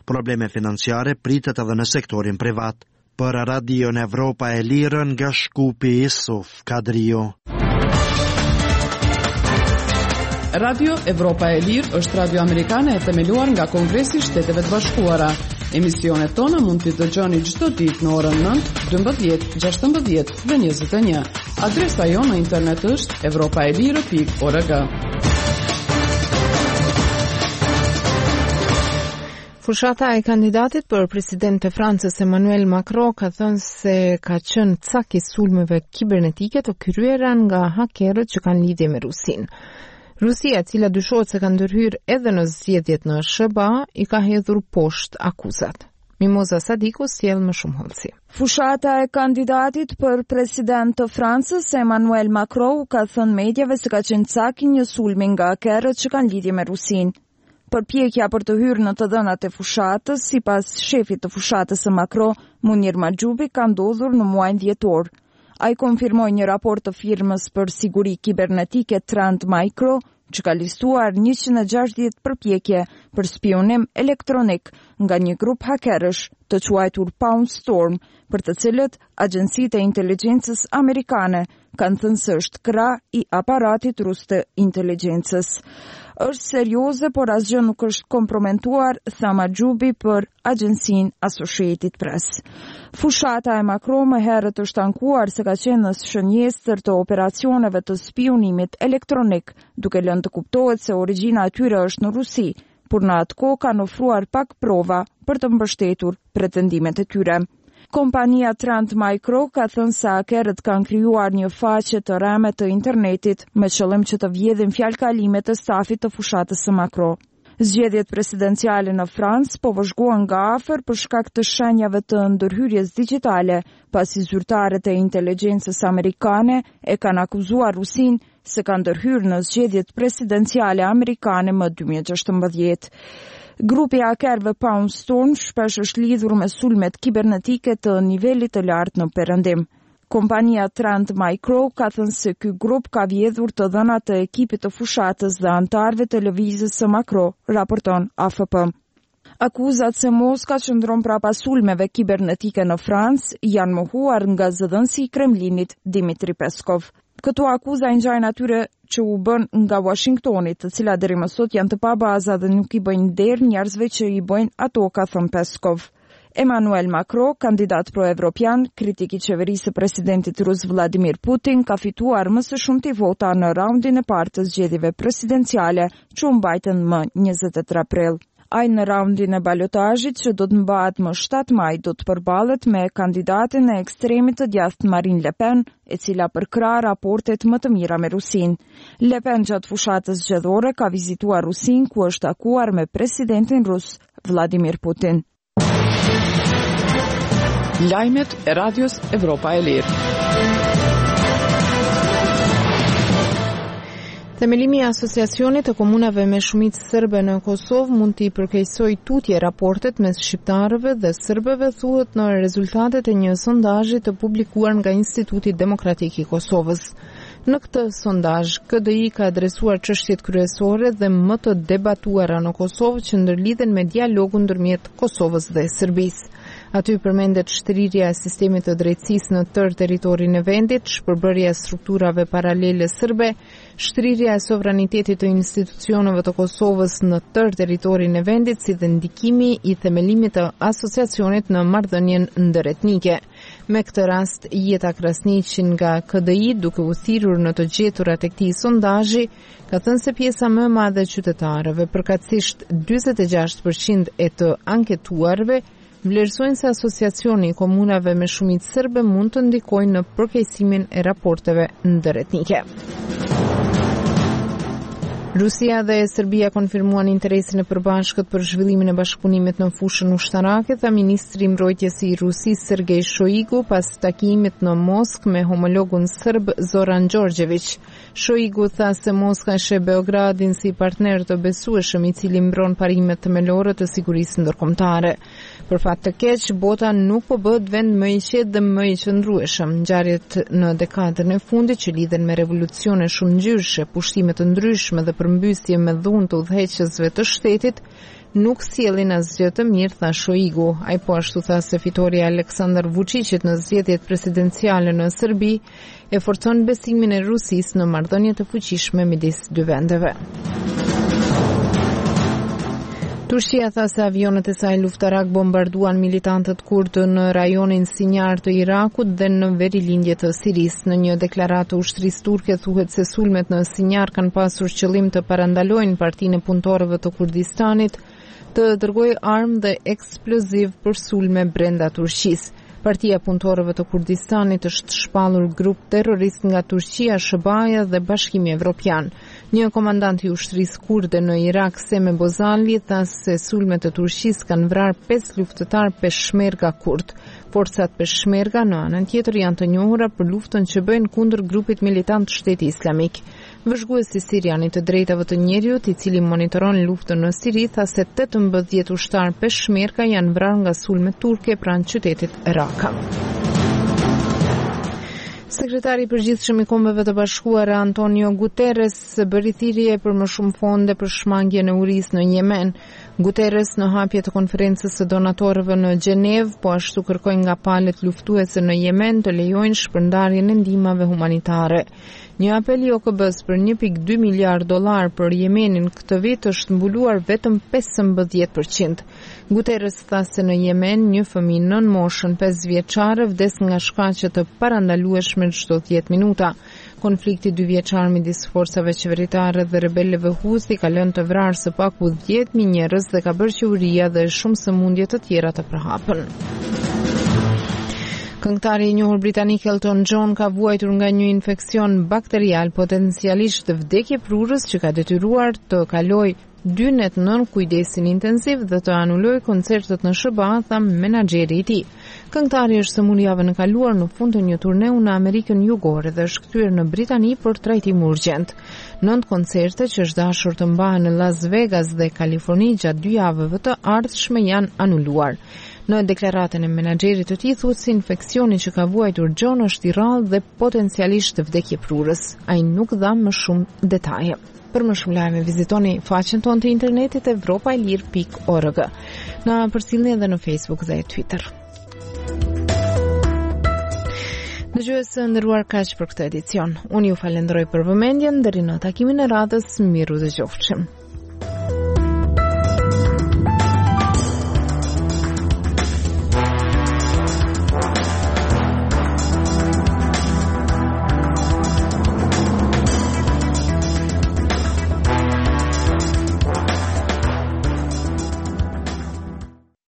Probleme financiare pritet edhe në sektorin privat. Për Radion Evropa e Lirë nga Shkupi Isuf Kadrio. Radio Evropa e Lirë është radio amerikane e themeluar nga Kongresi i Shteteve të Bashkuara. Emisionet tona mund t'i dëgjoni çdo ditë në orën 9, 12, 16 dhe 21. Adresa jonë në internet është europaelire.org. Fushata e kandidatit për president të Francës Emmanuel Macron ka thënë se ka qenë cak i sulmeve kibernetike të kryera nga hakerët që kanë lidhje me Rusinë. Rusia, cila dyshohet se ka ndërhyrë edhe në zgjedhjet në SBA, i ka hedhur poshtë akuzat. Mimoza Sadiku sjell më shumë hollësi. Fushata e kandidatit për president të Francës Emmanuel Macron ka thënë mediave se ka qenë cak i një sulmi nga hakerët që kanë lidhje me Rusinë. Përpjekja për të hyrë në të dhënat e fushatës, sipas shefit të fushatës së Macron, Munir Mahjubi, ka ndodhur në muajin dhjetor. Ai konfirmoi një raport të firmës për siguri kibernetike Trend Micro, që ka listuar 160 përpjekje për spionim elektronik nga një grup hakerësh të quajtur Pound Storm, për të cilët agjencitë e inteligjencës amerikane kanë thënë se është krah i aparatit rus të inteligjencës. Është serioze, por asgjë nuk është kompromentuar, tha Mahjubi për agjencinë Associated Press. Fushata e Macron më herët është ankuar se ka qenë në shënjestër të operacioneve të spionimit elektronik, duke lënë të kuptohet se origjina e tyre është në Rusi, por në atë kohë kanë ofruar pak prova për të mbështetur pretendimet e tyre. Kompania Trend Micro ka thënë se hakerët kanë krijuar një faqe të rreme të internetit me qëllim që të vjedhin fjalëkalime të stafit të fushatës së Macron. Zgjedhjet presidenciale në Francë po vëzhgohen nga afër për shkak të shenjave të ndërhyrjes digjitale, pasi zyrtarët e inteligjencës amerikane e kanë akuzuar Rusinë se ka ndërhyrë në zgjedhjet presidenciale amerikane më 2016. Grupi hakerëve Pound Storm shpesh është lidhur me sulmet kibernetike të nivelit të lartë në perëndim. Kompania Trend Micro ka thënë se ky grup ka vjedhur të dhënat të ekipit të fushatës dhe antarëve të lëvizjes së Macron, raporton AFP. Akuzat se Moska qëndron prapa sulmeve kibernetike në Francë janë mohuar nga zëdhënësi i Kremlinit Dmitri Peskov. Këto akuza i ngjajnë atyre që u bën nga Washingtoni, të cilat deri më sot janë të pabaza dhe nuk i bëjnë nder njerëzve që i bëjnë ato, ka thënë Peskov. Emmanuel Macron, kandidat pro-evropian, kritik i qeverisë së presidentit rus Vladimir Putin, ka fituar më së shumti vota në raundin e parë të zgjedhjeve presidenciale që u mbajtën më 23 prill. Ai në raundin e balotazhit që do të mbahet më 7 maj do të përballet me kandidaten e ekstremit të djathtë Marine Le Pen, e cila përkrah raportet më të mira me Rusinë. Le Pen gjatë fushatës zgjedhore ka vizituar Rusinë ku është takuar me presidentin rus Vladimir Putin. Lajmet e Radios Evropa e Lirë. Themelimi i Asociacionit të Komunave me Shumicë Serbe në Kosovë mund t'i përkeqësojë tutje raportet mes shqiptarëve dhe serbëve, thuhet në rezultatet e një sondazhi të publikuar nga Instituti Demokratik i Kosovës. Në këtë sondazh, KDI ka adresuar çështjet kryesore dhe më të debatuara në Kosovë që ndërlidhen me dialogun ndërmjet Kosovës dhe Serbisë. Aty përmendet shtrirja e sistemit të drejtësisë në tërë territorin e vendit, shpërbërja e strukturave paralele serbe, shtrirja e sovranitetit të institucioneve të Kosovës në tërë territorin e vendit, si dhe ndikimi i themelimit të asociacionit në marrëdhënien ndëretnike. Me këtë rast, Jeta Krasniqi nga KDI, duke u thirrur në të gjeturat e këtij sondazhi, ka thënë se pjesa më e madhe e qytetarëve, përkatësisht 46% e të anketuarve, vlerësojnë se asociacioni i komunave me shumicë serbe mund të ndikojnë në përkeqësimin e raporteve ndëretnike. Rusia dhe Serbia konfirmuan interesin e përbashkët për zhvillimin e bashkëpunimit në fushën ushtarake, tha ministri i mbrojtjes i Rusisë Sergej Shoigu pas takimit në Moskë me homologun serb Zoran Đorđević. Shoigu tha se Moska sheh Beogradin si partner të besueshëm i cili mbron parimet themelore të sigurisë ndërkombëtare. Për fat të keq, bota nuk po bëhet vend më i qetë dhe më i qëndrueshëm. Ngjarjet në dekadën e fundit që lidhen me revolucione shumëngjyrëshe, pushtime të ndryshme dhe përmbysje me dhunë të udhëheqësve të shtetit, nuk sjellin asgjë të mirë, tha Shoigu. Ai po ashtu tha se fitoria e Aleksandar Vučićit në zgjedhjet presidenciale në Serbi e forcon besimin e Rusisë në marrëdhënie të fuqishme midis dy vendeve. Turqia tha se avionet e saj luftarak bombarduan militantët kurdë në rajonin Sinjar të Irakut dhe në verilindje të Sirisë. Në një deklaratë të ushtrisë turke thuhet se sulmet në Sinjar kanë pasur qëllim të parandalojnë Partinë e Punëtorëve të Kurdistanit të dërgojë armë dhe eksploziv për sulme brenda Turqisë. Partia e Punëtorëve të Kurdistanit është shpallur grup terrorist nga Turqia, SHBA-ja dhe Bashkimi Evropian. Një komandant i ushtrisë kurde në Irak, Seme Bozali, tha se sulmet e Turqisë kanë vrarë 5 luftëtar peshmerga kurd. Forcat peshmerga në anën tjetër janë të njohura për luftën që bëjnë kundër grupit militant Shteti Islamik. Vëzhguesi sirian i të drejtave të njerëzit, i cili monitoron luftën në Siri, tha se 18 ushtar peshmerga janë vrarë nga sulmet turke pranë qytetit Raqqa. Sekretari i përgjithshëm i Kombeve të Bashkuara Antonio Guterres bëri thirrje për më shumë fonde për shmangjen e urisë në Yemen. Guterres në hapje të konferencës së donatorëve në Gjenevë po ashtu kërkoi nga palët luftuese në Yemen të lejojnë shpërndarjen e ndihmave humanitare. Një apel i OKB-s për 1.2 miliard dollar për Yemenin këtë vit është mbuluar vetëm 15%. Guterres tha se në Yemen një fëmijë nën moshën 5 vjeçare vdes nga shkaqe të parandalueshme çdo 10 minuta. Konflikti 2 vjeçar midis forcave qeveritare dhe rebelëve Houthi ka lënë të vrarë së paku 10.000 njerëz dhe ka bërë që uria dhe shumë sëmundje të tjera të përhapen. Këngëtari i njohur britanik Elton John ka vuajtur nga një infeksion bakterial potencialisht vdekje prurës që ka detyruar të kalojë 2 net nën kujdesin intensiv dhe të anuloj koncertet në SHBA, tha menaxheri i tij. Këngëtari është sëmur javën e kaluar në fund të një turneu në Amerikën Jugore dhe është kthyer në Britani për trajtim urgjent. 9 koncerte që është dashur të mbahen në Las Vegas dhe Kaliforni gjatë 2 javëve të ardhshme janë anuluar. Në deklaratën e menaxherit të tij thuhet se infeksioni që ka vuajtur John është i rrallë dhe potencialisht vdekje prurës. Ai nuk dha më shumë detaje. Për më shumë lajme vizitoni faqen tonë të internetit evropailir.org. Na përcjellni edhe në Facebook dhe Twitter. Dëgjues të nderuar, kaq për këtë edicion. Unë ju falenderoj për vëmendjen, deri në takimin e radhës, miru dëgjofshim.